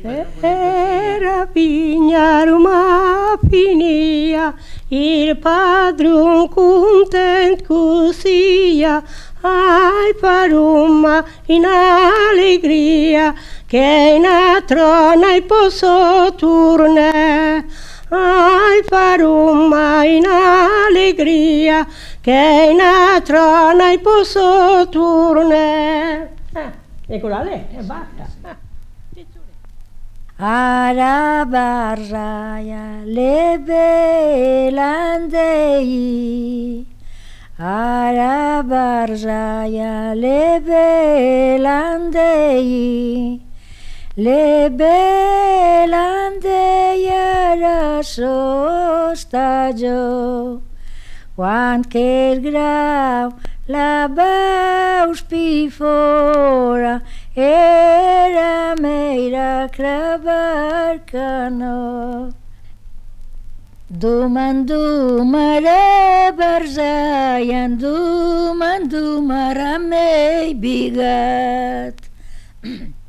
Era pignaruma finia, il padron content così, ai parumma in allegria, che in a trona posso tornare. Ai parumma in allegria, che in a trona posso tornare. Eccola lì, e basta. Ara barraia le belandei, ara barraia le belandei, le belandei era sostaggio, quan che il grau la baus pifora, era meira cravar cano. Dumandumara barzayan, dumandumara mei bigat.